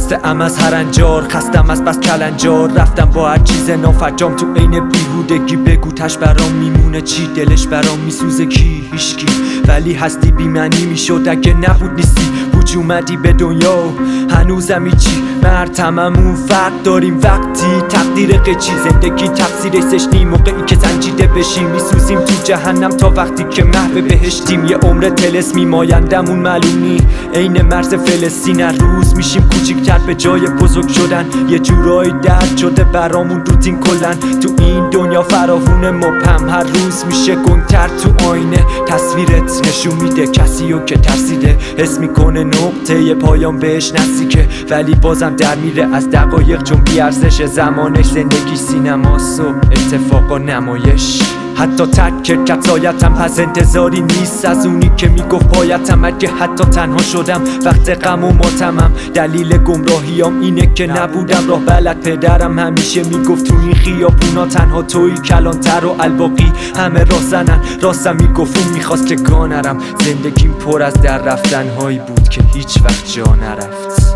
خسته ام از هر انجار، خستم از بس کلنجار. رفتم با هر چیز نافرجام تو عین بیهودگی. بگو تش برام میمونه چی، دلش برام میسوزه کی؟ هیچکی. ولی هستی بی معنی میشد اگه نبود نیستی. بوج اومدی به دنیا و هنوزم هیچی. مرتممون فرق داریم وقتی تقدیر قیچی. زندگی تقصیر سشنی موقعی که سنجیده بشیم. میسوزیم تو جهنم تا وقتی که محو بهشتیم. یه عمر طلسمی مایندمون معلوم عین مرز فلسطین. هر روز میشیم کوچیک‌تر به جای بزرگ شدن. یه جورایی درد شده برامون روتین کلن. تو این دنیا فراوون مبهم هر روز میشه گنگ‌تر. تو آینه تصویرت نشون میده کسیو که ترسیده. حس میکنه نقطه پایان بهش نزدیکه، ولی بازم در میره از دقایق چون بیارزش زمانش. زندگی سینماست و اتفاقا نمایش. حتی ترک کرد سایتم پس انتظاری نیست از اونی که میگفت پایتم. اگه حتی تنها شدم وقت غم و ماتمم، دلیل گمراهیام اینه که نبودم راه بلد. پدرم همیشه میگفت تو این خیابونا تنها توی کلانتر و الباقی همه راه زنن. راستم میگفت اون میخواست که گا نرم. زندگیم پر از در رفتن هایی بود که هیچ وقت جا نرفت.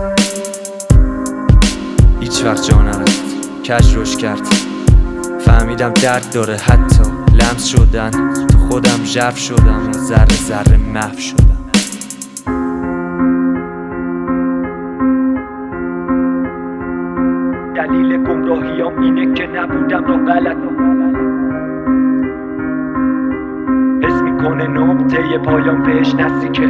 هیچ وقت جا نرفت. کج روش کرد. فهمیدم درد داره حتی لمس شدن. تو خودم ژرف شدم و ذره ذره محو شدم. دلیل گمراهیام اینه که نبودم راه بلد. حس میکنه نقطه پایان بهش نزدیکه.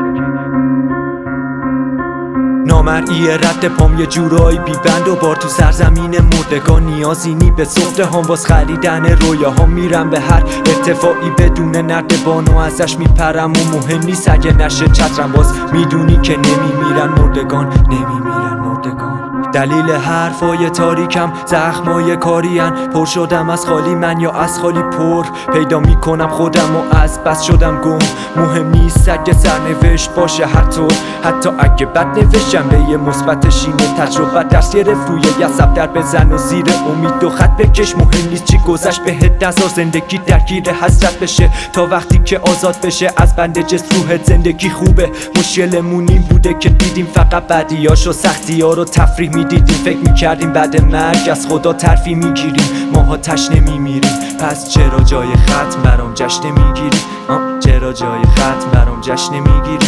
نامرئی رد پام یه جورایی بیبند و بار. تو سرزمین مردگان نیازی نی به سفره هم واس خریدن رویاهام. میرم به هر ارتفاعی بدون نردبان و ازش میپرم و مهم نیست اگه نشه چترم. باز میدونی که نمیمیرن مردگان، نمیمیرن مردگان. دلیل حرفای تاریکم زخمای کارین. پر شدم از خالی من یا از خالی پر. پیدا میکنم خودم و از بس شدم گم. مهم نیست اگه سرنوشت باشه هر طور. حتی اگه بد نوشت جنبه مثبتش اینه. تجربه درس گرفت روی یسب در بزن و زیر امید و خط بکش. مهم نیست چی گذشت بهت نذار زندگی درگیر حسرت بشه تا وقتی که آزاد بشه از بند جسم روحت. زندگی خوبه، مشکلمون این بوده که دیدیم فقط بدیاش و سختی‌ها رو تفریح میدیدیم. فکر میکردیم بعد مرگ از خدا ترفیع میگیریم. ماها تشنه میمیریم. پس چرا جای ختم برام جشن میگیری؟ چرا جای ختم برام جشن میگیری؟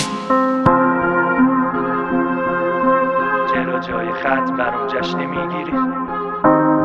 چرا جای ختم برام جشن میگیری؟